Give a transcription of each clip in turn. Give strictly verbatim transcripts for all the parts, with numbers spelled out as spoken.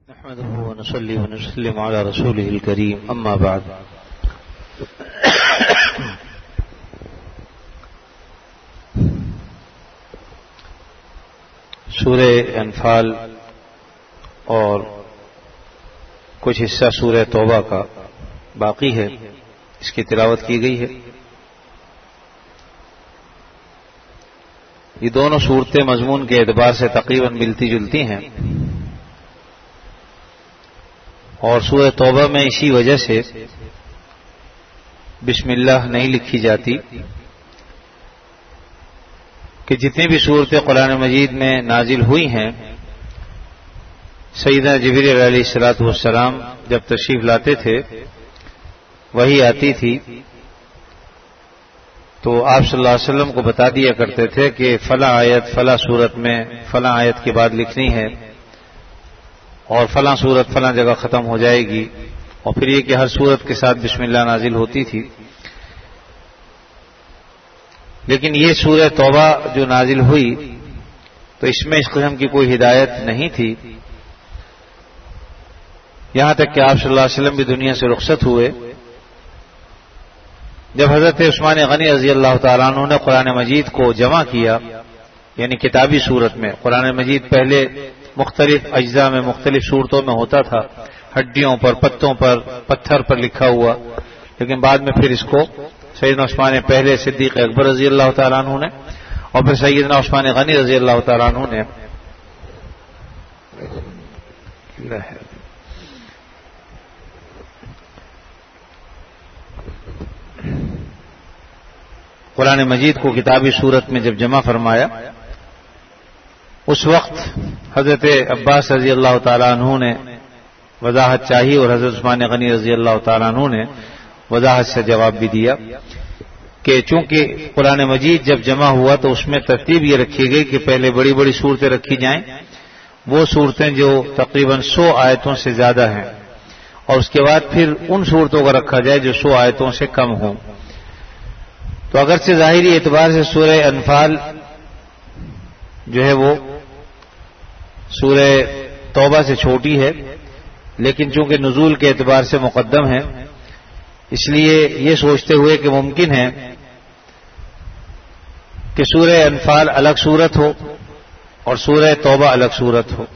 نحمده ونصلي ونسلم على رسوله الكريم اما بعد سورہ انفال اور کچھ حصہ سورہ توبہ کا باقی ہے، اس کی تلاوت کی گئی ہے۔ یہ دونوں صورتیں مضمون کے اعتبار سے تقریباً ملتی جلتی ہیں، اور سورہ توبہ میں اسی وجہ سے بسم اللہ نہیں لکھی جاتی کہ جتنی بھی صورتیں قرآن مجید میں نازل ہوئی ہیں، سیدنا جبریل علیہ الصلوۃ والسلام جب تشریف لاتے تھے وہی آتی تھی تو آپ صلی اللہ علیہ وسلم کو بتا دیا کرتے تھے کہ فلاں آیت فلاں صورت میں فلاں آیت کے بعد لکھنی ہے، اور فلاں صورت فلاں جگہ ختم ہو جائے گی، اور پھر یہ کہ ہر صورت کے ساتھ بسم اللہ نازل ہوتی تھی۔ لیکن یہ سورہ توبہ جو نازل ہوئی تو اس میں اس قسم کی کوئی ہدایت نہیں تھی، یہاں تک کہ آپ صلی اللہ علیہ وسلم بھی دنیا سے رخصت ہوئے۔ جب حضرت عثمان غنی رضی اللہ تعالیٰ عنہ نے قرآن مجید کو جمع کیا، یعنی کتابی صورت میں، قرآن مجید پہلے مختلف اجزاء میں مختلف صورتوں میں ہوتا تھا، ہڈیوں پر، پتوں پر، پتھر پر لکھا ہوا، لیکن بعد میں پھر اس کو سیدنا عثمان پہلے صدیق اکبر رضی اللہ تعالیٰ عنہ نے اور پھر سیدنا عثمان غنی رضی اللہ تعالیٰ عنہ نے قرآن مجید کو کتابی صورت میں جب جمع فرمایا، اس وقت حضرت عباس رضی اللہ تعالیٰ عنہ نے وضاحت چاہی اور حضرت عثمان غنی رضی اللہ تعالیٰ عنہ نے وضاحت سے جواب بھی دیا کہ چونکہ قرآن مجید جب جمع ہوا تو اس میں ترتیب یہ رکھی گئی کہ پہلے بڑی بڑی صورتیں رکھی جائیں، وہ صورتیں جو تقریباً سو آیتوں سے زیادہ ہیں، اور اس کے بعد پھر ان صورتوں کو رکھا جائے جو سو آیتوں سے کم ہوں۔ تو اگرچہ ظاہری اعتبار سے سورہ انفال جو ہے وہ سورہ توبہ سے چھوٹی ہے، لیکن چونکہ نزول کے اعتبار سے مقدم ہے، اس لیے یہ سوچتے ہوئے کہ ممکن ہے کہ سورہ انفال الگ صورت ہو اور سورہ توبہ الگ صورت ہو،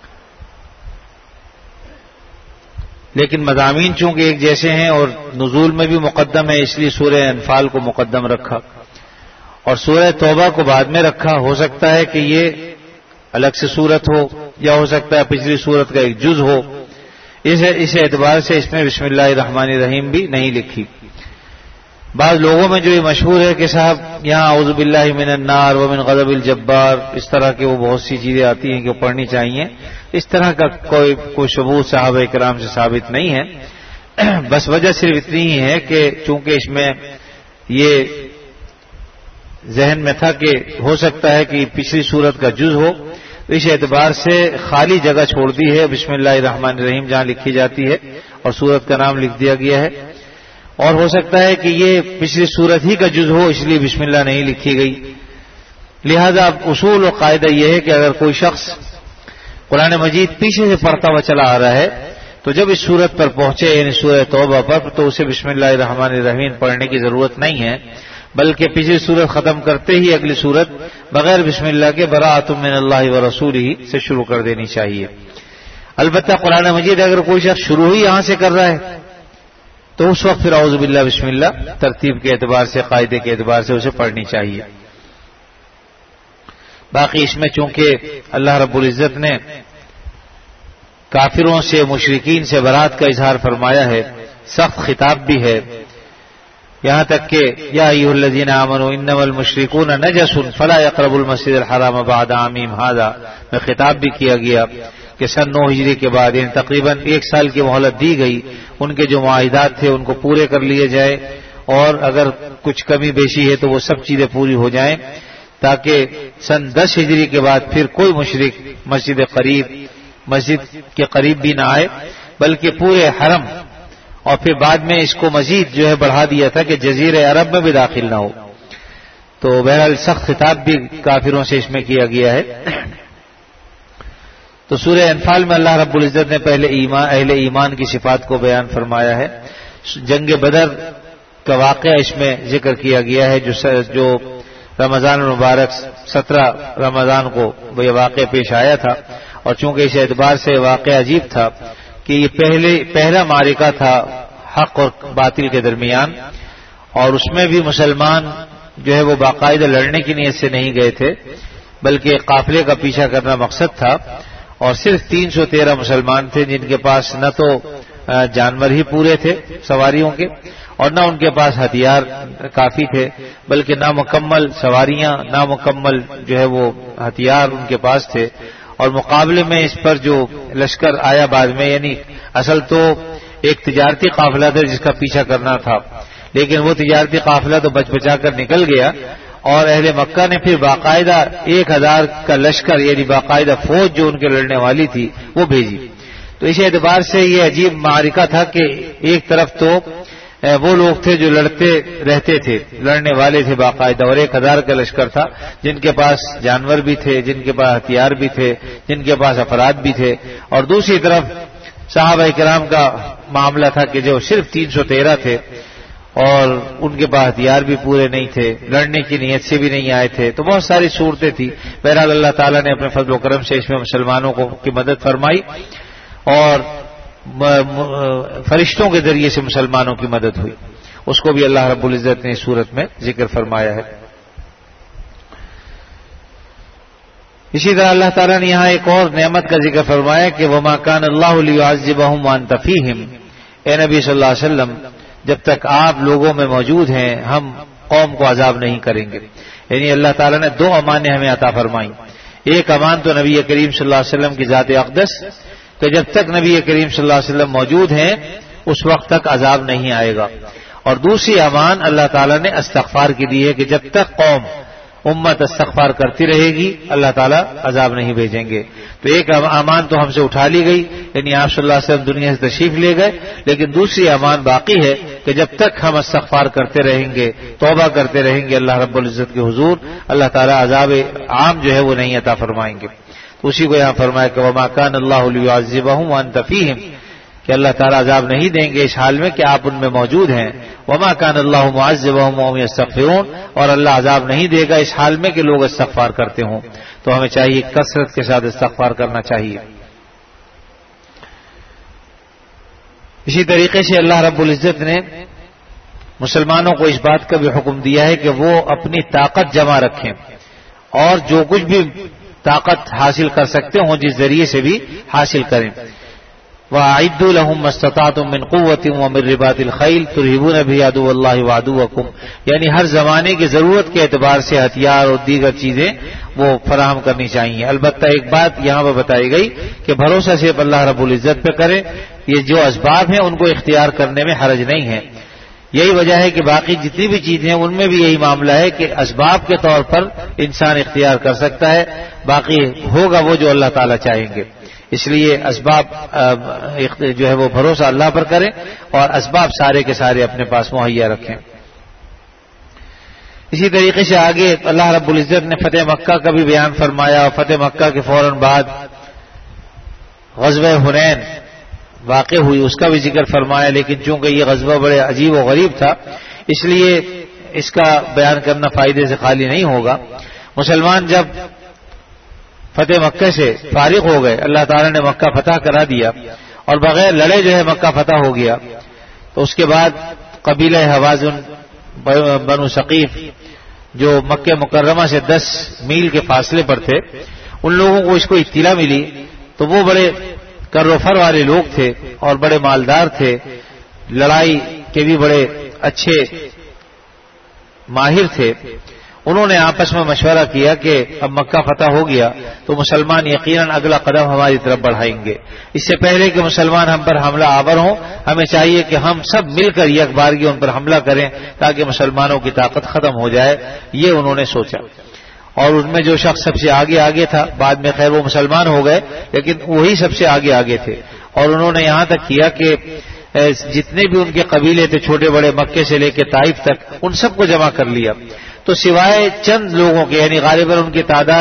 لیکن مضامین چونکہ ایک جیسے ہیں اور نزول میں بھی مقدم ہے، اس لیے سورہ انفال کو مقدم رکھا اور سورہ توبہ کو بعد میں رکھا۔ ہو سکتا ہے کہ یہ الگ سے صورت ہو یا ہو سکتا ہے پچھلی صورت کا ایک جز ہو، اس اس اعتبار سے اس میں بسم اللہ الرحمن الرحیم بھی نہیں لکھی۔ بعض لوگوں میں جو یہ مشہور ہے کہ صاحب یہاں اعوذ باللہ من النار ومن غضب الجبار، اس طرح کے وہ بہت سی چیزیں آتی ہیں کہ پڑھنی چاہیے، اس طرح کا کوئی کوئی ثبوت صحابہ کرام سے ثابت نہیں ہے۔ بس وجہ صرف اتنی ہی ہے کہ چونکہ اس میں یہ ذہن میں تھا کہ ہو سکتا ہے کہ پچھلی صورت کا جز ہو، تو اس اعتبار سے خالی جگہ چھوڑ دی ہے بسم اللہ الرحمن الرحیم جہاں لکھی جاتی ہے، اور صورت کا نام لکھ دیا گیا ہے۔ اور ہو سکتا ہے کہ یہ پچھلی صورت ہی کا جز ہو، اس لیے بسم اللہ نہیں لکھی گئی۔ لہذا اصول و قاعدہ یہ ہے کہ اگر کوئی شخص قرآن مجید پیچھے سے پڑھتا ہوا چلا آ رہا ہے تو جب اس صورت پر پہنچے یعنی سورہ توبہ پر تو اسے بسم اللہ الرحمن الرحیم پڑھنے کی ضرورت نہیں ہے، بلکہ پچھلی صورت ختم کرتے ہی اگلی صورت بغیر بسم اللہ کے براءۃ من اللہ ورسولہ سے شروع کر دینی چاہیے۔ البتہ قرآن مجید اگر کوئی شخص شروع ہی یہاں سے کر رہا ہے تو اس وقت پھر اعوذ باللہ بسم اللہ ترتیب کے اعتبار سے، قاعدے کے اعتبار سے اسے پڑھنی چاہیے۔ باقی اس میں چونکہ اللہ رب العزت نے کافروں سے، مشرکین سے برات کا اظہار فرمایا ہے، سخت خطاب بھی ہے، یہاں تک کہ یا ایھا الذین آمنوا انما المشرکون نجس فلا یقربوا المسجد الحرام بعد عامہم ھذا میں خطاب بھی کیا گیا کہ سن نو ہجری کے بعد یعنی تقریباً ایک سال کی مہلت دی گئی، ان کے جو معاہدات تھے ان کو پورے کر لیے جائے، اور اگر کچھ کمی بیشی ہے تو وہ سب چیزیں پوری ہو جائیں، تاکہ سن دس ہجری کے بعد پھر کوئی مشرک مسجد قریب مسجد کے قریب بھی نہ آئے، بلکہ پورے حرم، اور پھر بعد میں اس کو مزید جو ہے بڑھا دیا تھا کہ جزیرہ عرب میں بھی داخل نہ ہو۔ تو بہرحال سخت خطاب بھی کافروں سے اس میں کیا گیا ہے۔ تو سورہ انفال میں اللہ رب العزت نے پہلے ایمان اہل ایمان کی صفات کو بیان فرمایا ہے. جنگ بدر کا واقعہ اس میں ذکر کیا گیا ہے جو جو رمضان المبارک سترہ رمضان کو یہ واقعہ پیش آیا تھا. اور چونکہ اس اعتبار سے واقعہ عجیب تھا کہ یہ پہلے پہلا معرکہ تھا حق اور باطل کے درمیان، اور اس میں بھی مسلمان جو ہے وہ باقاعدہ لڑنے کی نیت سے نہیں گئے تھے بلکہ قافلے کا پیچھا کرنا مقصد تھا. اور صرف تین سو تیرہ مسلمان تھے جن کے پاس نہ تو جانور ہی پورے تھے سواریوں کے اور نہ ان کے پاس ہتھیار کافی تھے بلکہ نامکمل سواریاں نامکمل جو ہے وہ ہتھیار ان کے پاس تھے. اور مقابلے میں اس پر جو لشکر آیا بعد میں، یعنی اصل تو ایک تجارتی قافلہ تھا جس کا پیچھا کرنا تھا، لیکن وہ تجارتی قافلہ تو بچ بچا کر نکل گیا اور اہل مکہ نے پھر باقاعدہ ایک ہزار کا لشکر یعنی باقاعدہ فوج جو ان کے لڑنے والی تھی وہ بھیجی. تو اس اعتبار سے یہ عجیب معرکہ تھا کہ ایک طرف تو وہ لوگ تھے جو لڑتے رہتے تھے، لڑنے والے تھے باقاعدہ، اور ایک ہزار کا لشکر تھا جن کے پاس جانور بھی تھے، جن کے پاس ہتھیار بھی تھے، جن کے پاس افراد بھی تھے. اور دوسری طرف صحابہ کرام کا معاملہ تھا کہ جو صرف تین سو تیرہ تھے اور ان کے پاس ہتھیار بھی پورے نہیں تھے، لڑنے کی نیت سے بھی نہیں آئے تھے. تو بہت ساری صورتیں تھیں. بہرحال اللہ تعالیٰ نے اپنے فضل و کرم سے اس میں مسلمانوں کو کی مدد فرمائی اور فرشتوں کے ذریعے سے مسلمانوں کی مدد ہوئی. اس کو بھی اللہ رب العزت نے اس صورت میں ذکر فرمایا ہے. اسی طرح اللہ تعالیٰ نے یہاں ایک اور نعمت کا ذکر فرمایا کہ وما كان الله ليعذبهم وانت فيهم، اے نبی صلی اللہ علیہ وسلم جب تک آپ لوگوں میں موجود ہیں ہم قوم کو عذاب نہیں کریں گے. یعنی اللہ تعالیٰ نے دو امانیں ہمیں عطا فرمائیں. ایک امان تو نبی کریم صلی اللہ علیہ وسلم کی ذات اقدس کہ جب تک نبی کریم صلی اللہ علیہ وسلم موجود ہیں اس وقت تک عذاب نہیں آئے گا، اور دوسری امان اللہ تعالیٰ نے استغفار کی دی ہے کہ جب تک قوم امت استغفار کرتی رہے گی اللہ تعالیٰ عذاب نہیں بھیجیں گے. تو ایک امان تو ہم سے اٹھا لی گئی یعنی آپ صلی اللہ علیہ وسلم دنیا سے تشریف لے گئے، لیکن دوسری امان باقی ہے کہ جب تک ہم استغفار کرتے رہیں گے، توبہ کرتے رہیں گے اللہ رب العزت کے حضور، اللہ تعالیٰ عذاب عام جو ہے وہ نہیں عطا فرمائیں گے. تو اسی کو یہاں فرمایا کہ وما كان الله ليعذبهم وانت فيهم، کہ اللہ تعالیٰ عذاب نہیں دیں گے اس حال میں کہ آپ ان میں موجود ہیں. وما كان الله معذبهم وهم يستغفرون، اور اللہ عذاب نہیں دے گا اس حال میں کہ لوگ استغفار کرتے ہوں. تو ہمیں چاہیے کثرت کے ساتھ استغفار کرنا چاہیے. اسی طریقے سے اللہ رب العزت نے مسلمانوں کو اس بات کا بھی حکم دیا ہے کہ وہ اپنی طاقت جمع رکھیں اور جو کچھ بھی طاقت حاصل کر سکتے ہوں جس ذریعے سے بھی حاصل کریں. وَأَعِدُّوا لَهُم مَّا اسْتَطَعْتُم مِّن قُوَّةٍ وَمِن رِّبَاطِ الْخَيْلِ تُرْهِبُونَ بِهِ عَدُوَّ اللَّهِ وَعَدُوَّكُمْ، یعنی ہر زمانے کی ضرورت کے اعتبار سے ہتھیار اور دیگر چیزیں وہ فراہم کرنی چاہیے. البتہ ایک بات یہاں پر بتائی گئی کہ بھروسہ صرف اللہ رب العزت پہ کریں. یہ جو اسباب ہیں ان کو اختیار کرنے میں حرج نہیں ہے. یہی وجہ ہے کہ باقی جتنی بھی چیزیں ہیں ان میں بھی یہی معاملہ ہے کہ اسباب کے طور پر انسان اختیار کر سکتا ہے، باقی ہوگا وہ جو اللہ تعالیٰ چاہیں گے. اس لیے اسباب جو ہے وہ بھروسہ اللہ پر کریں اور اسباب سارے کے سارے اپنے پاس مہیا رکھیں. اسی طریقے سے آگے اللہ رب العزت نے فتح مکہ کا بھی بیان فرمایا اور فتح مکہ کے فوراً بعد غزوہ حنین واقع ہوئی اس کا بھی ذکر فرمایا. لیکن چونکہ یہ غزوہ بڑے عجیب و غریب تھا اس لیے اس کا بیان کرنا فائدے سے خالی نہیں ہوگا. مسلمان جب فتح مکہ سے فارغ ہو گئے، اللہ تعالیٰ نے مکہ فتح کرا دیا اور بغیر لڑے جو ہے مکہ فتح ہو گیا، تو اس کے بعد قبیلہ حوازن بنو ثقیف جو مکہ مکرمہ سے دس میل کے فاصلے پر تھے، ان لوگوں کو اس کو اطلاع ملی تو وہ بڑے کر و فر والے لوگ تھے اور بڑے مالدار تھے، لڑائی کے بھی بڑے اچھے ماہر تھے. انہوں نے آپس میں مشورہ کیا کہ اب مکہ فتح ہو گیا تو مسلمان یقیناً اگلا قدم ہماری طرف بڑھائیں گے. اس سے پہلے کہ مسلمان ہم پر حملہ آور ہوں ہمیں چاہیے کہ ہم سب مل کر یک بارگی ان پر حملہ کریں تاکہ مسلمانوں کی طاقت ختم ہو جائے. یہ انہوں نے سوچا اور ان میں جو شخص سب سے آگے آگے تھا، بعد میں خیر وہ مسلمان ہو گئے لیکن وہی سب سے آگے آگے تھے، اور انہوں نے یہاں تک کیا کہ جتنے بھی ان کے قبیلے تھے چھوٹے بڑے مکے سے لے کے طائف تک ان سب کو جمع کر لیا. تو سوائے چند لوگوں کے یعنی غالباً ان کی تعداد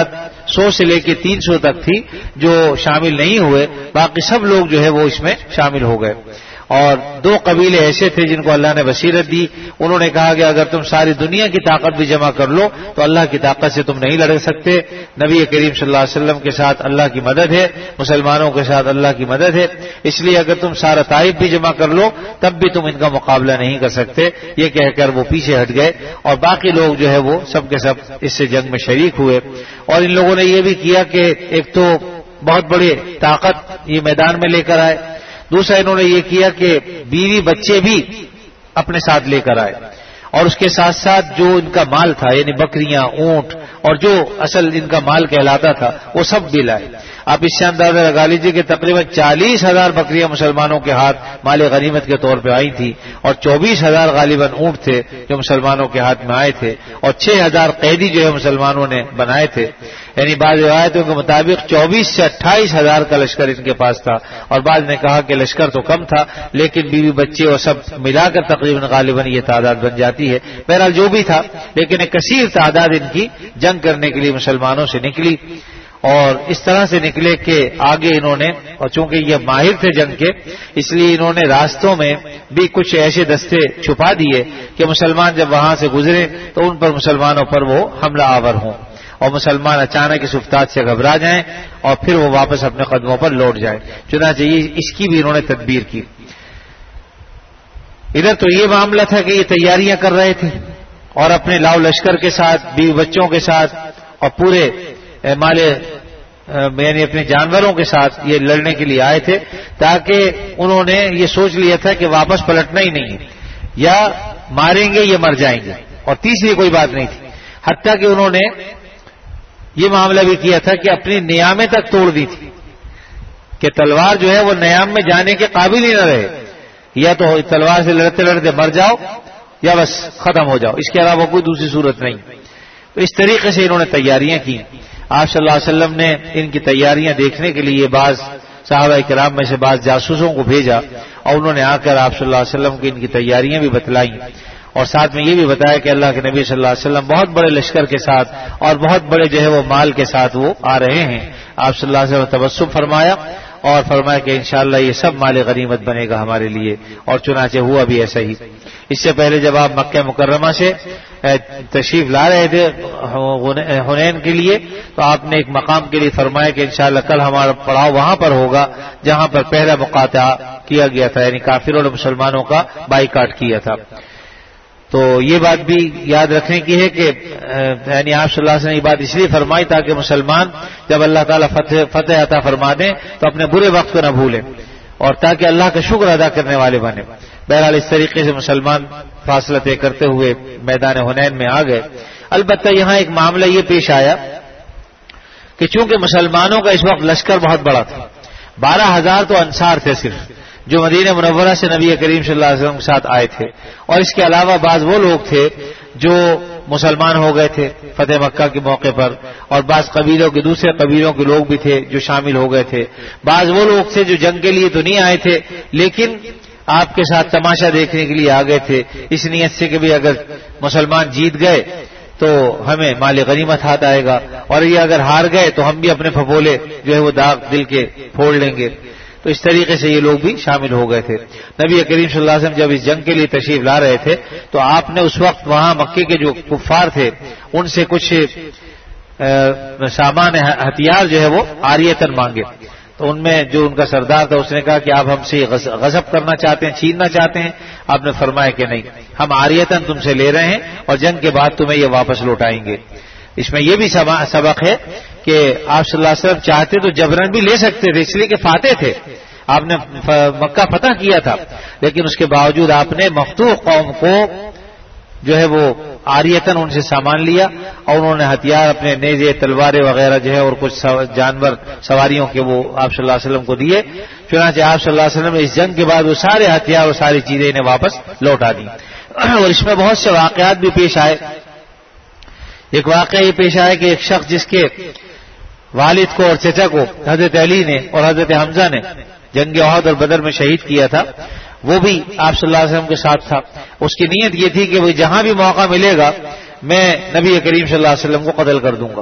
سو سے لے کے تین سو تک تھی جو شامل نہیں ہوئے، باقی سب لوگ جو ہے وہ اس میں شامل ہو گئے۔ اور دو قبیلے ایسے تھے جن کو اللہ نے بصیرت دی، انہوں نے کہا کہ اگر تم ساری دنیا کی طاقت بھی جمع کر لو تو اللہ کی طاقت سے تم نہیں لڑ سکتے۔ نبی کریم صلی اللہ علیہ وسلم کے ساتھ اللہ کی مدد ہے، مسلمانوں کے ساتھ اللہ کی مدد ہے، اس لیے اگر تم سارا طائف بھی جمع کر لو تب بھی تم ان کا مقابلہ نہیں کر سکتے۔ یہ کہہ کر وہ پیچھے ہٹ گئے اور باقی لوگ جو ہے وہ سب کے سب اس سے جنگ میں شریک ہوئے۔ اور ان لوگوں نے یہ بھی کیا کہ ایک تو بہت بڑی طاقت یہ میدان میں لے کر آئے، دوسرا انہوں نے یہ کیا کہ بیوی بچے بھی اپنے ساتھ لے کر آئے، اور اس کے ساتھ ساتھ جو ان کا مال تھا یعنی بکریاں، اونٹ اور جو اصل ان کا مال کہلاتا تھا وہ سب بھی لائے۔ آپ اس سے اندازہ لگا لیجیے کہ تقریباً چالیس ہزار بکریاں مسلمانوں کے ہاتھ مال غنیمت کے طور پہ آئی تھی، اور چوبیس ہزار غالباً اونٹ تھے جو مسلمانوں کے ہاتھ میں آئے تھے، اور چھ ہزار قیدی جو ہے مسلمانوں نے بنائے تھے۔ یعنی بعض روایتوں کے مطابق چوبیس سے اٹھائیس ہزار کا لشکر ان کے پاس تھا، اور بعض نے کہا کہ لشکر تو کم تھا لیکن بیوی بچے اور سب ملا کر تقریباً غالباً یہ تعداد بن جاتی ہے۔ بہرحال جو بھی تھا لیکن ایک کثیر تعداد ان کی جنگ کرنے کے لیے مسلمانوں سے نکلی، اور اس طرح سے نکلے کہ آگے انہوں نے، اور چونکہ یہ ماہر تھے جنگ کے اس لیے انہوں نے راستوں میں بھی کچھ ایسے دستے چھپا دیے کہ مسلمان جب وہاں سے گزرے تو ان پر مسلمانوں پر وہ حملہ آور ہوں اور مسلمان اچانک اس افتاد سے گھبرا جائیں اور پھر وہ واپس اپنے قدموں پر لوٹ جائیں۔ چنانچہ اس کی بھی انہوں نے تدبیر کی۔ ادھر تو یہ معاملہ تھا کہ یہ تیاریاں کر رہے تھے اور اپنے لاؤ لشکر کے ساتھ، بیوی بچوں کے ساتھ اور پورے مال یعنی اپنے جانوروں کے ساتھ یہ لڑنے کے لیے آئے تھے، تاکہ انہوں نے یہ سوچ لیا تھا کہ واپس پلٹنا ہی نہیں ہے، یا ماریں گے یا مر جائیں گے، اور تیسری کوئی بات نہیں تھی۔ حتیٰ کہ انہوں نے یہ معاملہ بھی کیا تھا کہ اپنی نیامیں تک توڑ دی تھی کہ تلوار جو ہے وہ نیام میں جانے کے قابل ہی نہ رہے، یا تو تلوار سے لڑتے لڑتے مر جاؤ یا بس ختم ہو جاؤ، اس کے علاوہ کوئی دوسری صورت نہیں۔ تو اس طریقے سے انہوں نے تیاریاں کی۔ آپ صلی اللہ علیہ وسلم نے ان کی تیاریاں دیکھنے کے لیے بعض صحابہ کرام میں سے بعض جاسوسوں کو بھیجا، اور انہوں نے آ کر آپ صلی اللہ علیہ وسلم کی ان کی تیاریاں بھی بتلائیں، اور ساتھ میں یہ بھی بتایا کہ اللہ کے نبی صلی اللہ علیہ وسلم بہت بڑے لشکر کے ساتھ اور بہت بڑے جو ہے وہ مال کے ساتھ وہ آ رہے ہیں۔ آپ صلی اللہ علیہ وسلم نے تبسم فرمایا اور فرمایا کہ انشاءاللہ یہ سب مال غنیمت بنے گا ہمارے لیے، اور چنانچہ ہوا بھی ایسا ہی۔ اس سے پہلے جب آپ مکہ مکرمہ سے تشریف لا رہے تھے حنین کے لیے تو آپ نے ایک مقام کے لیے فرمایا کہ انشاءاللہ کل ہمارا پڑاؤ وہاں پر ہوگا جہاں پر پہلا مقاطعہ کیا گیا تھا، یعنی کافروں نے مسلمانوں کا بائیکاٹ کیا تھا۔ تو یہ بات بھی یاد رکھنے کی ہے کہ یعنی آپ صلی اللہ علیہ وسلم نے یہ بات اس لیے فرمائی تاکہ مسلمان جب اللہ تعالیٰ فتح فتح عطا فرما دیں تو اپنے برے وقت کو نہ بھولیں، اور تاکہ اللہ کا شکر ادا کرنے والے بنے۔ بہرحال اس طریقے سے مسلمان فاصلہ طے کرتے ہوئے میدان حنین میں آ گئے۔ البتہ یہاں ایک معاملہ یہ پیش آیا کہ چونکہ مسلمانوں کا اس وقت لشکر بہت بڑا تھا، بارہ ہزار تو انصار تھے صرف جو مدینہ منورہ سے نبی کریم صلی اللہ علیہ وسلم کے ساتھ آئے تھے، اور اس کے علاوہ بعض وہ لوگ تھے جو مسلمان ہو گئے تھے فتح مکہ کے موقع پر، اور بعض قبیلوں کے دوسرے قبیلوں کے لوگ بھی تھے جو شامل ہو گئے تھے، بعض وہ لوگ تھے جو جنگ کے لیے تو نہیں آئے تھے لیکن آپ کے ساتھ تماشا دیکھنے کے لیے آ گئے تھے، اس نیت سے کہ بھی اگر مسلمان جیت گئے تو ہمیں مال غنیمت ہاتھ آئے گا، اور یہ اگر ہار گئے تو ہم بھی اپنے پھپولے جو ہے وہ داغ دل کے پھوڑ لیں گے۔ تو اس طریقے سے یہ لوگ بھی شامل ہو گئے تھے۔ نبی کریم صلی اللہ علیہ وسلم جب اس جنگ کے لیے تشریف لا رہے تھے تو آپ نے اس وقت وہاں مکے کے جو کفار تھے ان سے کچھ سامان ہتھیار جو ہے وہ عاریتاً مانگے، تو ان میں جو ان کا سردار تھا اس نے کہا کہ آپ ہم سے غصب کرنا چاہتے ہیں، چھیننا چاہتے ہیں؟ آپ نے فرمایا کہ نہیں، ہم عاریتاً تم سے لے رہے ہیں اور جنگ کے بعد تمہیں یہ واپس لوٹائیں گے۔ اس میں یہ بھی سبق ہے کہ آپ صلی اللہ علیہ وسلم چاہتے تو جبرن بھی لے سکتے تھے، اس لیے کہ فاتح تھے، آپ نے مکہ فتح کیا تھا، لیکن اس کے باوجود آپ نے مفتوح قوم کو جو ہے وہ عاریتاً ان سے سامان لیا، اور انہوں نے ہتھیار اپنے نیزے تلواریں وغیرہ جو ہے اور کچھ جانور سواریوں کے وہ آپ صلی اللہ علیہ وسلم کو دیے۔ چنانچہ آپ صلی اللہ علیہ وسلم نے اس جنگ کے بعد وہ سارے ہتھیار اور ساری چیزیں انہیں واپس لوٹا دی۔ اور اس میں بہت سے واقعات بھی پیش آئے۔ ایک واقعہ یہ پیش آیا کہ ایک شخص جس کے والد کو اور چچا کو حضرت علی نے اور حضرت حمزہ نے جنگ احد اور بدر میں شہید کیا تھا، وہ بھی آپ صلی اللہ علیہ وسلم کے ساتھ تھا۔ اس کی نیت یہ تھی کہ وہ جہاں بھی موقع ملے گا میں نبی کریم صلی اللہ علیہ وسلم کو قتل کر دوں گا،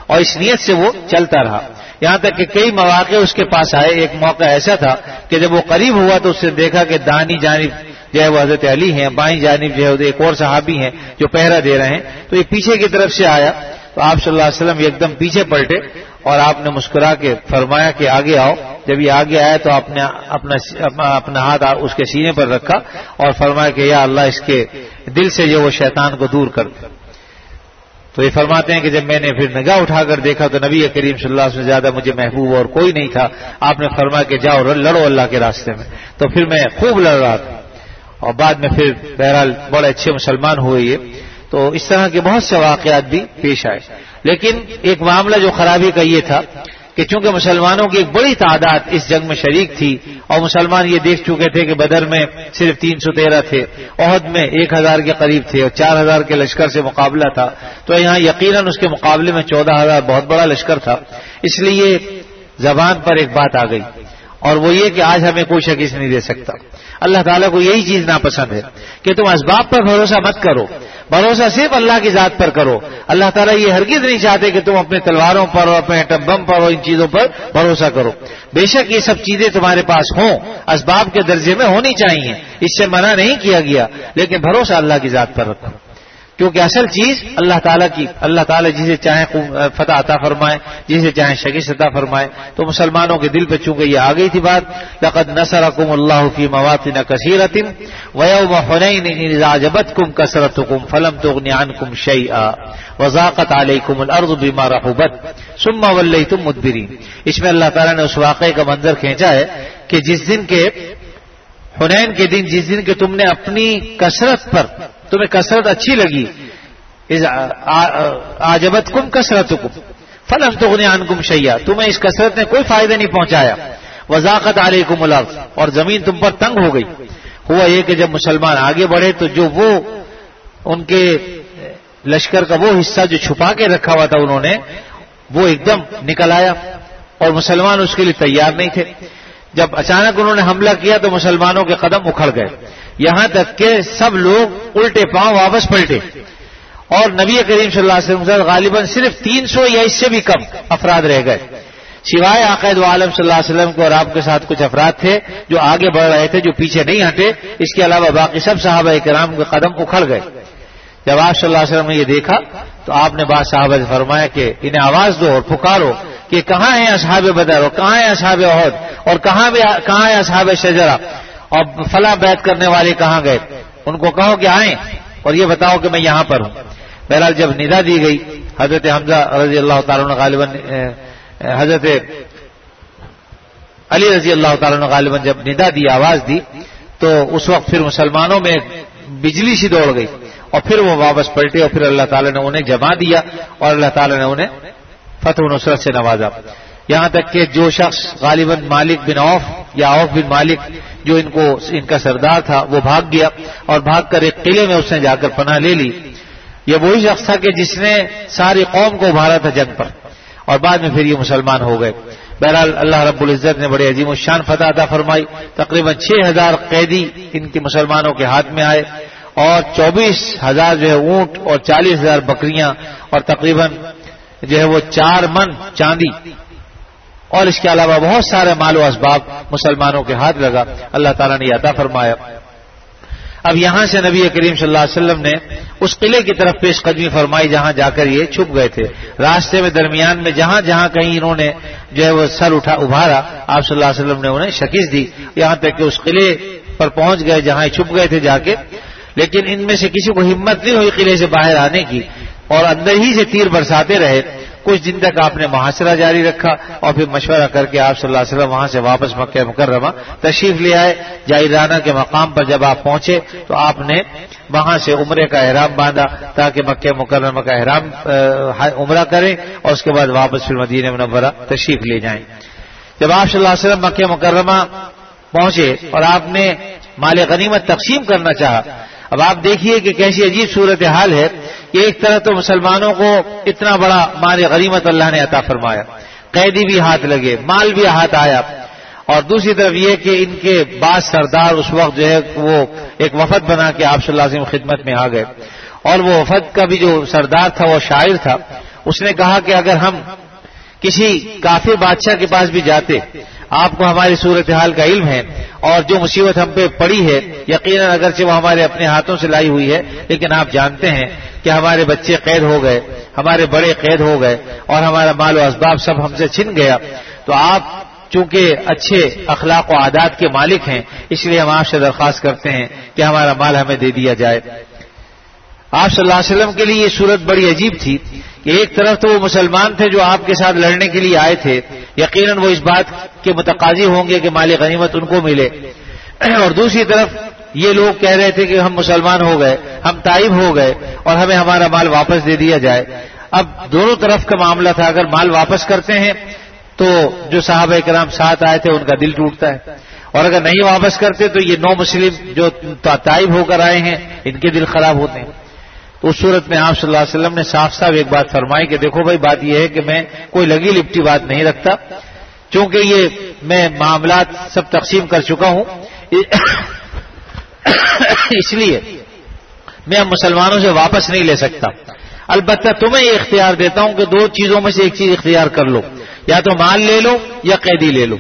اور اس نیت سے وہ چلتا رہا، یہاں تک کہ کئی مواقع اس کے پاس آئے. ایک موقع ایسا تھا کہ جب وہ قریب ہوا تو اس نے دیکھا کہ دانی جانب جو ہے وہ حضرت علی ہیں، بائیں جانب جو ہے ایک اور صحابی ہیں جو پہرا دے رہے ہیں. تو یہ پیچھے کی طرف سے آیا تو آپ صلی اللہ علیہ وسلم ایک دم پیچھے پلٹے اور آپ نے مسکرا کے فرمایا کہ آگے آؤ. جب یہ آگے آیا تو آپ نے اپنا اپنا ہاتھ اس کے سینے پر رکھا اور فرمایا کہ یا اللہ اس کے دل سے جو وہ شیطان کو دور کر. تو یہ فرماتے ہیں کہ جب میں نے پھر نگاہ اٹھا کر دیکھا تو نبی کریم صلی اللہ علیہ وسلم سے زیادہ مجھے محبوب اور کوئی نہیں تھا. آپ نے فرمایا کہ جاؤ لڑو اللہ کے راستے میں. تو پھر میں خوب لڑ رہا تھا اور بعد میں پھر بہرحال بڑے اچھے مسلمان ہوئے. یہ تو اس طرح کے بہت سے واقعات بھی پیش آئے. لیکن ایک معاملہ جو خرابی کا یہ تھا کہ چونکہ مسلمانوں کی ایک بڑی تعداد اس جنگ میں شریک تھی اور مسلمان یہ دیکھ چکے تھے کہ بدر میں صرف تین سو تیرہ تھے، احد میں ایک ہزار کے قریب تھے اور چار ہزار کے لشکر سے مقابلہ تھا، تو یہاں یقیناً اس کے مقابلے میں چودہ ہزار بہت بڑا لشکر تھا. اس لیے زبان پر ایک بات آ گئی اور وہ یہ کہ آج ہمیں کوئی شکست نہیں دے سکتا. اللہ تعالیٰ کو یہی چیز ناپسند ہے کہ تم اسباب پر بھروسہ مت کرو، بھروسہ صرف اللہ کی ذات پر کرو. اللہ تعالیٰ یہ ہرگز نہیں چاہتے کہ تم اپنے تلواروں پر اور اپنے ایٹم بم پر اور ان چیزوں پر بھروسہ کرو. بے شک یہ سب چیزیں تمہارے پاس ہوں، اسباب کے درجے میں ہونی چاہیے، اس سے منع نہیں کیا گیا، لیکن بھروسہ اللہ کی ذات پر رکھو، کیونکہ اصل چیز اللہ تعالیٰ کی. اللہ تعالیٰ جسے چاہے فتح عطا فرمائے، جسے چاہے شکست عطا فرمائے. تو مسلمانوں کے دل پہ چونکہ یہ آ گئی تھی بات، لقد نصرکم اللہ فی مواطن کثیرۃ ویوم حنین اذ اعجبتکم کثرتکم فلم تغن عنکم شیئا وضاقت علیکم الارض بما رحبت ثم ولیتم مدبرین. اس میں اللہ تعالیٰ نے اس واقعے کا منظر کھینچا ہے کہ جس دن کے حنین کے دن، جس دن کے تم نے اپنی کثرت پر، تمہیں کثرت اچھی لگی، اعجبتکم کثرتکم فلم تغن عنکم شیئا، تمہیں اس کثرت نے کوئی فائدہ نہیں پہنچایا. وضاقت علیکم الارض، اور زمین تم پر تنگ ہو گئی. ہوا یہ کہ جب مسلمان آگے بڑھے تو جو وہ ان کے لشکر کا وہ حصہ جو چھپا کے رکھا ہوا تھا انہوں نے، وہ ایک دم نکل آیا اور مسلمان اس کے لیے تیار نہیں تھے. جب اچانک انہوں نے حملہ کیا تو مسلمانوں کے قدم اکھڑ گئے، یہاں تک کہ سب لوگ الٹے پاؤں واپس پلٹے اور نبی کریم صلی اللہ علیہ وسلم غالباً صرف تین سو یا اس سے بھی کم افراد رہ گئے، سوائے آقا دو عالم صلی اللہ علیہ وسلم کو، اور آپ کے ساتھ کچھ افراد تھے جو آگے بڑھ رہے تھے، جو پیچھے نہیں ہٹے. اس کے علاوہ باقی سب صحابہ کرام کے قدم اکھڑ گئے. جب آپ صلی اللہ علیہ وسلم نے یہ دیکھا تو آپ نے بعض صحابہ سے فرمایا کہ انہیں آواز دو اور پکارو کہ کہاں ہیں اصحاب بدر اور کہاں ہیں اصحاب احد اور کہاں کہاں ہیں اصحاب شجرہ اور فلاں بیعت کرنے والے کہاں گئے. ان کو کہو کہ آئیں اور یہ بتاؤ کہ میں یہاں پر ہوں. بہرحال جب ندا دی گئی، حضرت حمزہ رضی اللہ تعالیٰ عنہ غالباً حضرت علی رضی اللہ تعالیٰ عنہ غالباً جب ندا دی، آواز دی، تو اس وقت پھر مسلمانوں میں بجلی سی دوڑ گئی اور پھر وہ واپس پلٹے اور پھر اللہ تعالیٰ نے انہیں جما دیا اور اللہ تعالیٰ نے انہیں فتح و نصرت سے نوازا. یہاں تک کہ جو شخص غالباً مالک بن عوف یا عوف بن مالک جو ان کو ان کا سردار تھا، وہ بھاگ گیا اور بھاگ کر ایک قلعے میں اس نے جا کر پناہ لے لی. یہ وہی شخص تھا کہ جس نے ساری قوم کو ابھارا تھا جنگ پر اور بعد میں پھر یہ مسلمان ہو گئے. بہرحال اللہ رب العزت نے بڑے عظیم الشان فتح عطا فرمائی. تقریباً چھ ہزار قیدی ان کے مسلمانوں کے ہاتھ میں آئے اور چوبیس ہزار جو ہے اونٹ اور چالیس ہزار بکریاں اور تقریباً جو ہے وہ چار من چاندی اور اس کے علاوہ بہت سارے مال و اسباب مسلمانوں کے ہاتھ لگا. اللہ تعالیٰ نے یہ عطا فرمایا. اب یہاں سے نبی کریم صلی اللہ علیہ وسلم نے اس قلعے کی طرف پیش قدمی فرمائی جہاں جا کر یہ چھپ گئے تھے. راستے میں درمیان میں جہاں جہاں کہیں انہوں نے جو ہے وہ سر اٹھا ابھارا، آپ صلی اللہ علیہ وسلم نے انہیں شکست دی، یہاں تک کہ اس قلعے پر پہنچ گئے جہاں چھپ گئے تھے جا کے. لیکن ان میں سے کسی کو ہمت نہیں ہوئی قلعے سے باہر آنے کی اور اندر ہی سے تیر برساتے رہے. کچھ دن تک آپ نے محاصرہ جاری رکھا اور پھر مشورہ کر کے آپ صلی اللہ علیہ وسلم وہاں سے واپس مکہ مکرمہ تشریف لے آئے. جائرانہ کے مقام پر جب آپ پہنچے تو آپ نے وہاں سے عمرے کا احرام باندھا تاکہ مکہ مکرمہ کا احرام عمرہ کریں اور اس کے بعد واپس پھر مدینہ منورہ تشریف لے جائیں. جب آپ صلی اللہ علیہ وسلم مکہ مکرمہ پہنچے اور آپ نے مال غنیمت تقسیم کرنا چاہا، اب آپ دیکھیے کہ کیسی عجیب صورتحال ہے کہ ایک طرح تو مسلمانوں کو اتنا بڑا مال غنیمت اللہ نے عطا فرمایا، قیدی بھی ہاتھ لگے، مال بھی ہاتھ آیا، اور دوسری طرف یہ کہ ان کے بعض سردار اس وقت جو ہے وہ ایک وفد بنا کے آپ صلی اللہ علیہ وسلم خدمت میں آ گئے اور وہ وفد کا بھی جو سردار تھا وہ شاعر تھا اس نے کہا کہ اگر ہم کسی کافر بادشاہ کے پاس بھی جاتے، آپ کو ہماری صورتحال کا علم ہے اور جو مصیبت ہم پہ پڑی ہے یقیناً اگرچہ وہ ہمارے اپنے ہاتھوں سے لائی ہوئی ہے، لیکن آپ جانتے ہیں کہ ہمارے بچے قید ہو گئے، ہمارے بڑے قید ہو گئے اور ہمارا مال و اسباب سب ہم سے چھن گیا، تو آپ چونکہ اچھے اخلاق و عادات کے مالک ہیں اس لیے ہم آپ سے درخواست کرتے ہیں کہ ہمارا مال ہمیں دے دیا جائے۔ آپ صلی اللہ علیہ وسلم کے لیے یہ صورت بڑی عجیب تھی کہ ایک طرف تو وہ مسلمان تھے جو آپ کے ساتھ لڑنے کے لیے آئے تھے، یقیناً وہ اس بات کے متقاضی ہوں گے کہ مال غنیمت ان کو ملے، اور دوسری طرف یہ لوگ کہہ رہے تھے کہ ہم مسلمان ہو گئے، ہم تائب ہو گئے اور ہمیں ہمارا مال واپس دے دیا جائے۔ اب دونوں طرف کا معاملہ تھا، اگر مال واپس کرتے ہیں تو جو صحابہ کرام ساتھ آئے تھے ان کا دل ٹوٹتا ہے، اور اگر نہیں واپس کرتے تو یہ نو مسلم جو تائب ہو کر آئے ہیں ان کے دل خراب ہوتے ہیں۔ تو اس صورت میں آپ صلی اللہ علیہ وسلم نے صاف صاف ایک بات فرمائی کہ دیکھو بھائی، بات یہ ہے کہ میں کوئی لگی لپٹی بات نہیں رکھتا، چونکہ یہ میں معاملات سب تقسیم کر چکا ہوں، اس لیے میں اب مسلمانوں سے واپس نہیں لے سکتا، البتہ تمہیں یہ اختیار دیتا ہوں کہ دو چیزوں میں سے ایک چیز اختیار کر لو، یا تو مال لے لو یا قیدی لے لو،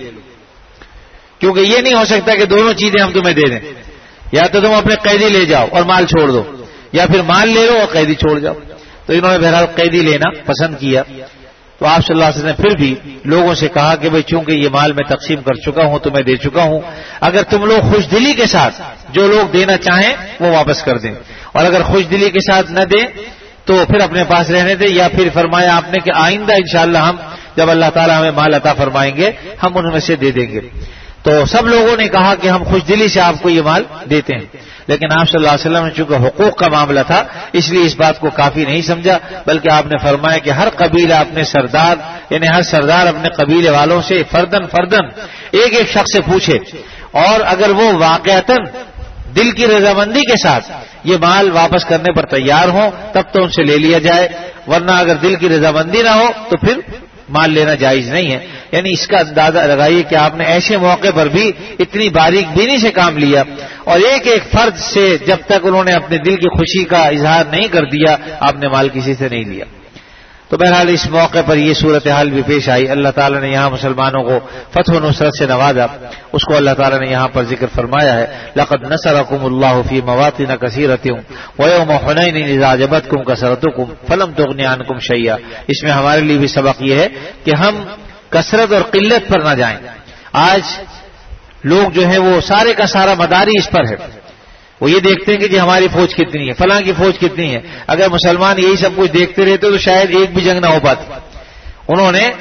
کیونکہ یہ نہیں ہو سکتا کہ دونوں چیزیں ہم تمہیں دے دیں، یا تو تم اپنے قیدی لے جاؤ اور مال چھوڑ دو، یا پھر مال لے لو اور قیدی چھوڑ جاؤ۔ تو انہوں نے بہرحال قیدی لینا پسند کیا۔ تو آپ صلی اللہ علیہ وسلم نے پھر بھی لوگوں سے کہا کہ بھئی چونکہ یہ مال میں تقسیم کر چکا ہوں تمہیں دے چکا ہوں، اگر تم لوگ خوش دلی کے ساتھ جو لوگ دینا چاہیں وہ واپس کر دیں، اور اگر خوش دلی کے ساتھ نہ دیں تو پھر اپنے پاس رہنے دیں، یا پھر فرمایا آپ نے کہ آئندہ انشاءاللہ ہم جب اللہ تعالیٰ ہمیں مال عطا فرمائیں گے ہم ان میں سے دے دیں گے۔ تو سب لوگوں نے کہا کہ ہم خوش دلی سے آپ کو یہ مال دیتے ہیں، لیکن آپ صلی اللہ علیہ وسلم نے چونکہ حقوق کا معاملہ تھا اس لیے اس بات کو کافی نہیں سمجھا، بلکہ آپ نے فرمایا کہ ہر قبیلہ اپنے سردار یعنی ہر سردار اپنے قبیلے والوں سے فردن فردن ایک ایک شخص سے پوچھے، اور اگر وہ واقعتاً دل کی رضامندی کے ساتھ یہ مال واپس کرنے پر تیار ہوں تب تو ان سے لے لیا جائے، ورنہ اگر دل کی رضامندی نہ ہو تو پھر مال لینا جائز نہیں ہے۔ یعنی اس کا اندازہ لگائیے کہ آپ نے ایسے موقع پر بھی اتنی باریک بینی سے کام لیا، اور ایک ایک فرد سے جب تک انہوں نے اپنے دل کی خوشی کا اظہار نہیں کر دیا آپ نے مال کسی سے نہیں لیا۔ تو بہرحال اس موقع پر یہ صورتحال بھی پیش آئی۔ اللہ تعالیٰ نے یہاں مسلمانوں کو فتح و نصرت سے نوازا، اس کو اللہ تعالیٰ نے یہاں پر ذکر فرمایا ہے، لقد نصرکم اللہ فی مواطن کثیرۃ ویوم حنین اذ اعجبتکم کثرتکم فلم تغن عنکم شیئا۔ اس میں ہمارے لیے بھی سبق یہ ہے کہ ہم کثرت اور قلت پر نہ جائیں۔ آج لوگ جو ہیں وہ سارے کا سارا مداری اس پر ہے، وہ یہ دیکھتے ہیں کہ جی ہماری فوج کتنی ہے، فلاں کی فوج کتنی ہے۔ اگر مسلمان یہی سب کچھ دیکھتے رہتے تو شاید ایک بھی جنگ نہ ہو پاتی۔ انہوں نے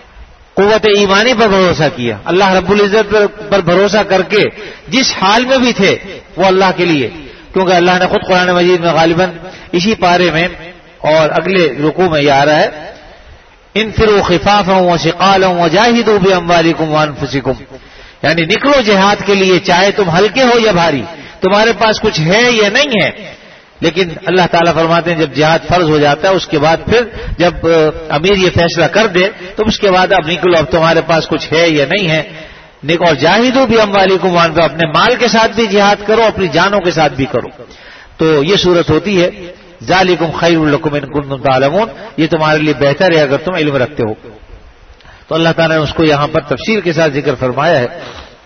قوت ایمانی پر بھروسہ کیا، اللہ رب العزت پر بھروسہ کر کے جس حال میں بھی تھے وہ اللہ کے لیے، کیونکہ اللہ نے خود قرآن مجید میں غالباً اسی پارے میں اور اگلے رکوع میں یہ آ رہا ہے، انفروا خفافا وثقالا وجاہدوا باموالکم وانفسکم، یعنی نکلو جہاد کے لیے چاہے تم ہلکے ہو یا بھاری، تمہارے پاس کچھ ہے یا نہیں ہے، لیکن اللہ تعالیٰ فرماتے ہیں جب جہاد فرض ہو جاتا ہے اس کے بعد پھر جب امیر یہ فیصلہ کر دے تو اس کے بعد اب نکلو، اب تمہارے پاس کچھ ہے یا نہیں ہے، اور جاہدوا باموالکم وانفسکم، اپنے مال کے ساتھ بھی جہاد کرو، اپنی جانوں کے ساتھ بھی کرو۔ تو یہ صورت ہوتی ہے ذالکم خیر لکم ان کنتم تعلمون، یہ تمہارے لیے بہتر ہے اگر تم علم رکھتے ہو۔ تو اللہ تعالیٰ نے اس کو یہاں پر تفصیل کے ساتھ ذکر فرمایا ہے،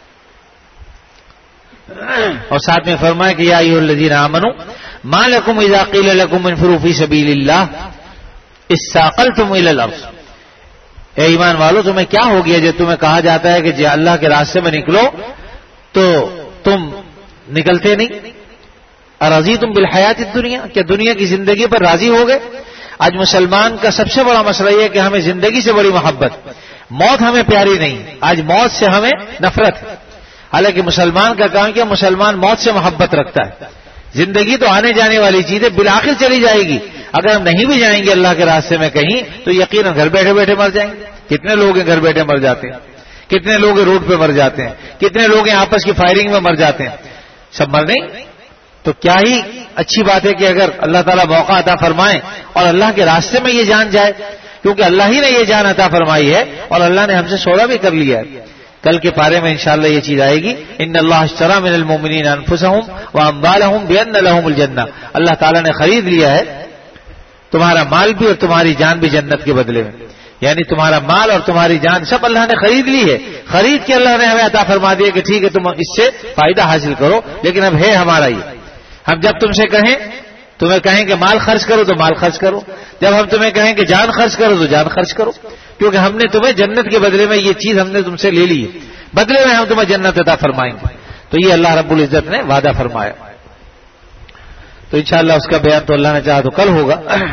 اور ساتھ میں فرمایا کہ یا ایھا الذین آمنوا ما لکم اذا قیل لکم انفروا فی سبیل اللہ اثاقلتم الی الارض، اے ایمان والو تمہیں کیا ہو گیا جب تمہیں کہا جاتا ہے کہ جی اللہ کے راستے میں نکلو تو تم نکلتے نہیں؟ ارضیتم بالحیات الدنیا، کیا دنیا کی زندگی پر راضی ہو گئے؟ آج مسلمان کا سب سے بڑا مسئلہ یہ ہے کہ ہمیں زندگی سے بڑی محبت، موت ہمیں پیاری نہیں، آج موت سے ہمیں نفرت ہے۔ حالانکہ مسلمان کا کام کیا، مسلمان موت سے محبت رکھتا ہے۔ زندگی تو آنے جانے والی چیز ہے، بالآخر چلی جائے گی، اگر ہم نہیں بھی جائیں گے اللہ کے راستے میں کہیں تو یقیناً گھر بیٹھے بیٹھے مر جائیں گے۔ کتنے لوگ ہیں گھر بیٹھے مر جاتے ہیں، کتنے لوگ روڈ پہ مر جاتے ہیں، کتنے لوگ ہیں آپس کی فائرنگ میں مر جاتے ہیں، سب مر نہیں۔ تو کیا ہی اچھی بات ہے کہ اگر اللہ تعالیٰ موقع عطا فرمائے اور اللہ کے راستے میں یہ جان جائے، کیونکہ اللہ ہی نے یہ جان عطا فرمائی ہے اور اللہ نے ہم سے سودا بھی کر لیا ہے۔ کل کے پارے میں انشاءاللہ یہ چیز آئے گی، ان اللہ اشتری من المؤمنین انفسهم واموالهم بان لهم الجنہ، اللہ تعالیٰ نے خرید لیا ہے تمہارا مال بھی اور تمہاری جان بھی جنت کے بدلے میں. یعنی تمہارا مال اور تمہاری جان سب اللہ نے خرید لی ہے. خرید کے اللہ نے ہمیں عطا فرما دیا کہ ٹھیک ہے تم اس سے فائدہ حاصل کرو، لیکن اب ہے ہمارا یہ. ہم جب تم سے کہیں تمہیں کہیں کہ مال خرچ کرو تو مال خرچ کرو، جب ہم تمہیں کہیں کہ جان خرچ کرو تو جان خرچ کرو، کیونکہ ہم نے تمہیں جنت کے بدلے میں یہ چیز ہم نے تم سے لے لی ہے، بدلے میں ہم تمہیں جنت عطا فرمائیں گے. تو یہ اللہ رب العزت نے وعدہ فرمایا. تو انشاءاللہ اس کا بیان تو اللہ نے چاہا تو کل ہوگا.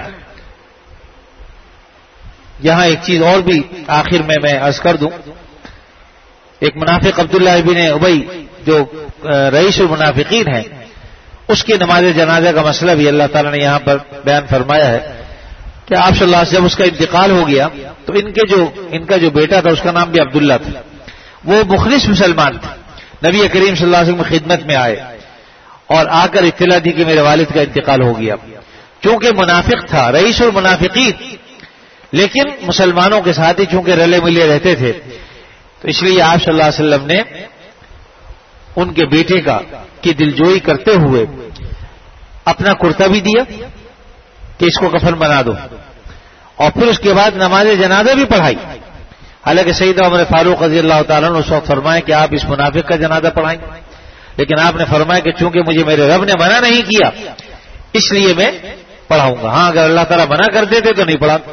یہاں ایک چیز اور بھی آخر میں میں عرض کر دوں. ایک منافق عبداللہ ابن ابی جو رئیس المنافقین ہیں، اس کی نماز جنازہ کا مسئلہ بھی اللہ تعالیٰ نے یہاں پر بیان فرمایا ہے کہ آپ صلی اللہ علیہ وسلم جب اس کا انتقال ہو گیا تو ان کے جو ان کا جو بیٹا تھا اس کا نام بھی عبداللہ تھا. وہ مخلص مسلمان تھے، نبی کریم صلی اللہ علیہ وسلم کی خدمت میں آئے اور آ کر اطلاع دی کہ میرے والد کا انتقال ہو گیا. چونکہ منافق تھا، رئیس المنافقین، لیکن مسلمانوں کے ساتھ ہی چونکہ رلے ملے رہتے تھے، تو اس لیے آپ صلی اللہ علیہ وسلم نے ان کے بیٹے کا کی دلجوئی کرتے ہوئے اپنا کرتا بھی دیا کہ اس کو کفن بنا دو، اور پھر اس کے بعد نماز جنازہ بھی پڑھائی. حالانکہ سیدنا عمر فاروق رضی اللہ تعالیٰ نے اس وقت فرمایا کہ آپ اس منافق کا جنازہ پڑھائیں، لیکن آپ نے فرمایا کہ چونکہ مجھے میرے رب نے منع نہیں کیا اس لیے میں پڑھاؤں گا. ہاں اگر اللہ تعالیٰ منع کر دیتے تو نہیں پڑھا.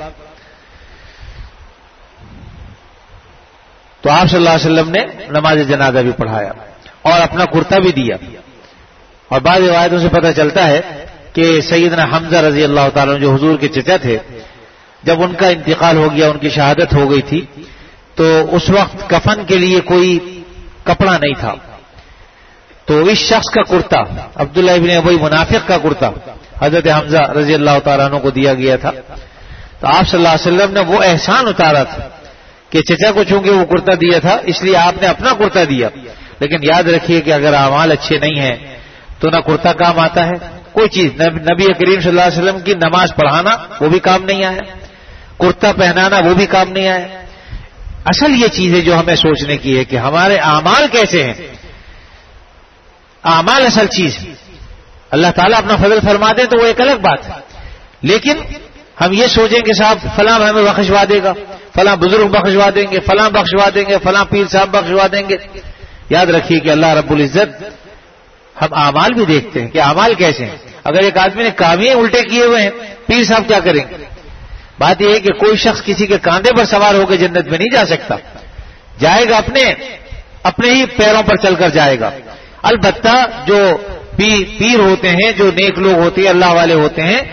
تو آپ صلی اللہ علیہ وسلم نے نماز جنازہ بھی پڑھایا اور اپنا کرتا بھی دیا. اور بعض روایتوں سے پتہ چلتا ہے کہ سیدنا حمزہ رضی اللہ تعالیٰ جو حضور کے چچا تھے، جب ان کا انتقال ہو گیا، ان کی شہادت ہو گئی تھی، تو اس وقت کفن کے لیے کوئی کپڑا نہیں تھا. تو اس شخص کا کرتا، عبداللہ ابن ابی منافق کا کرتا، حضرت حمزہ رضی اللہ تعالیٰ عنہ کو دیا گیا تھا. تو آپ صلی اللہ علیہ وسلم نے وہ احسان اتارا تھا کہ چچا کو چونکہ وہ کرتا دیا تھا اس لیے آپ نے اپنا کرتا دیا. لیکن یاد رکھیے کہ اگر اعمال اچھے نہیں ہیں تو نہ کرتا کام آتا ہے کوئی چیز. نبی کریم صلی اللہ علیہ وسلم کی نماز پڑھانا وہ بھی کام نہیں آیا، کرتا پہنانا وہ بھی کام نہیں آیا. اصل یہ چیز ہے جو ہمیں سوچنے کی ہے کہ ہمارے اعمال کیسے ہیں. اعمال اصل چیز ہے. اللہ تعالیٰ اپنا فضل فرما دیں تو وہ ایک الگ بات ہے، لیکن ہم یہ سوچیں کہ صاحب فلاں ہمیں بخشوا دے گا، فلاں بزرگ بخشوا دیں گے، فلاں بخشوا دیں گے، فلاں پیر صاحب بخشوا دیں گے. یاد رکھیے کہ اللہ رب العزت ہم اعمال بھی دیکھتے ہیں کہ اعمال کیسے ہیں. اگر ایک آدمی نے کام ہی الٹے کیے ہوئے ہیں، پیر صاحب کیا کریں گے؟ بات یہ ہے کہ کوئی شخص کسی کے کاندھے پر سوار ہو کے جنت میں نہیں جا سکتا، جائے گا اپنے اپنے ہی پیروں پر چل کر جائے گا. البتہ جو پیر ہوتے ہیں، جو نیک لوگ ہوتے ہیں، اللہ والے ہوتے ہیں،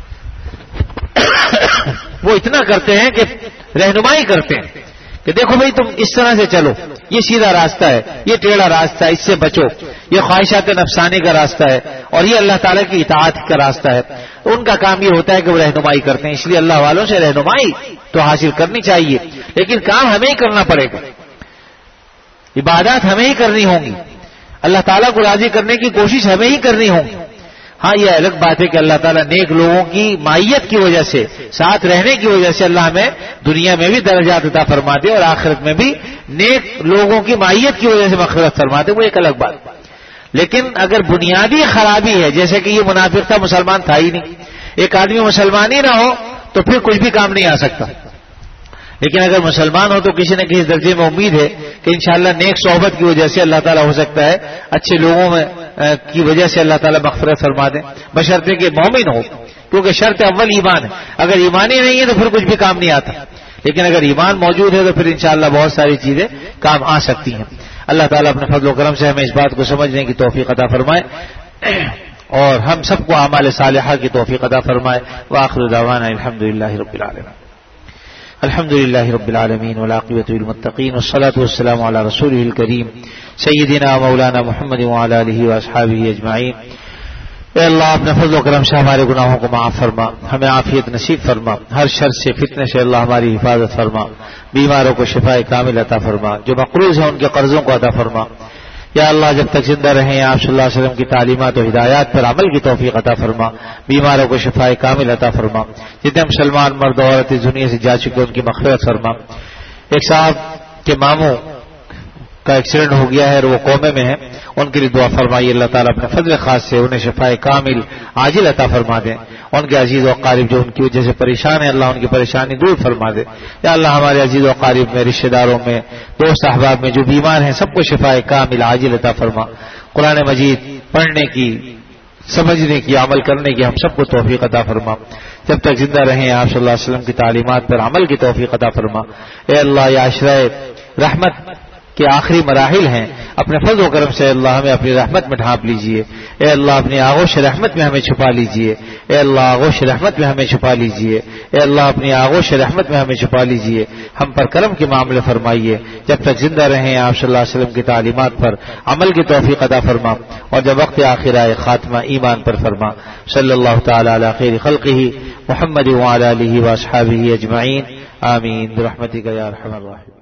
وہ اتنا کرتے ہیں کہ رہنمائی کرتے ہیں کہ دیکھو بھائی تم اس طرح سے چلو، یہ سیدھا راستہ ہے، یہ ٹیڑھا راستہ ہے، اس سے بچو، یہ خواہشات نفسانی کا راستہ ہے اور یہ اللہ تعالیٰ کی اطاعت کا راستہ ہے. تو ان کا کام یہ ہوتا ہے کہ وہ رہنمائی کرتے ہیں. اس لیے اللہ والوں سے رہنمائی تو حاصل کرنی چاہیے، لیکن کام ہمیں ہی کرنا پڑے گا، عبادات ہمیں ہی کرنی ہوں گی، اللہ تعالیٰ کو راضی کرنے کی کوشش ہمیں ہی کرنی ہوگی. ہاں یہ الگ بات ہے کہ اللہ تعالیٰ نیک لوگوں کی معیت کی وجہ سے، ساتھ رہنے کی وجہ سے اللہ ہمیں دنیا میں بھی درجات عطا فرماتے اور آخرت میں بھی نیک لوگوں کی معیت کی وجہ سے مغفرت فرماتے، وہ ایک الگ بات. لیکن اگر بنیادی خرابی ہے، جیسے کہ یہ منافق تھا، مسلمان تھا ہی نہیں، ایک آدمی مسلمان ہی نہ ہو تو پھر کچھ بھی کام نہیں آ سکتا. لیکن اگر مسلمان ہو تو کسی نہ کسی درجے میں امید ہے کہ انشاءاللہ نیک صحبت کی وجہ سے اللہ تعالیٰ ہو سکتا ہے اچھے لوگوں میں کی وجہ سے اللہ تعالیٰ مغفرت فرما دیں، بشرطے کہ مومن ہو، کیونکہ شرط اول ایمان ہے. اگر ایمان ہی نہیں ہے تو پھر کچھ بھی کام نہیں آتا، لیکن اگر ایمان موجود ہے تو پھر انشاءاللہ بہت ساری چیزیں کام آ سکتی ہیں. اللہ تعالیٰ اپنے فضل و کرم سے ہمیں اس بات کو سمجھنے کی توفیق عطا فرمائے اور ہم سب کو اعمال صالحہ کی توفیق عطا فرمائے. وآخر دعوانا الحمدللہ رب العالمین. الحمد للہ رب العالمین والعاقبۃ للمتقین والصلاة والسلام علی رسولہ الکریم سیدنا مولانا محمد وعلی آلہ واصحابہ اجمعین. اے اللہ اپنے فضل و کرم سے ہمارے گناہوں کو معاف فرما، ہمیں عافیت نصیب فرما، ہر شر سے فتنے سے اللہ ہماری حفاظت فرما، بیماروں کو شفاء کامل عطا فرما، جو مقروض ہیں ان کے قرضوں کو عطا فرما. یا اللہ جب تک زندہ رہیں آپ صلی اللہ علیہ وسلم کی تعلیمات و ہدایات پر عمل کی توفیق عطا فرما، بیماروں کو شفاء کامل عطا فرما. جتنے مسلمان مرد اور عورت اس دنیا سے جا چکے ان کی مغفرت فرما. ایک صاحب کے ماموں کا ایکسیڈنٹ ہو گیا ہے اور وہ کومے میں ہیں، ان کے لیے دعا فرمائیے. اللہ تعالیٰ اپنے فضل خاص سے انہیں شفاء کامل عاجل عطا فرما دیں ان کے عزیز و اقارب جو ان کی وجہ سے پریشان ہیں اللہ ان کی پریشانی دور فرما دے. یا اللہ ہمارے عزیز و اقارب میں، رشتہ داروں میں، دوست احباب میں جو بیمار ہیں سب کو شفاء کامل عاجل عطا فرما. قرآن مجید پڑھنے کی، سمجھنے کی، عمل کرنے کی ہم سب کو توفیق عطا فرما. جب تک زندہ رہیں آپ صلی اللہ علیہ وسلم کی تعلیمات پر عمل کی توفیق عطا فرما. اے اللہ یہ عشرہ رحمت کے آخری مراحل ہیں، اپنے فضل و کرم سے اللہ ہمیں اپنی رحمت میں ڈھانپ لیجئے. اے اللہ اپنی آغوش رحمت میں ہمیں چھپا لیجئے. اے اللہ آغوش رحمت میں ہمیں چھپا لیجئے. اے اللہ اپنی آغوش رحمت میں ہمیں چھپا لیجئے. ہم پر کرم کے معاملے فرمائیے. جب تک زندہ رہیں آپ صلی اللہ علیہ وسلم کی تعلیمات پر عمل کی توفیق عطا فرما، اور جب وقت آخر آئے خاتمہ ایمان پر فرما. صلی اللہ تعالی علی خیر خلقہ محمد وعلی آلہ واصحابہ اجمعین. آمین برحمتک یا ارحم الراحمین.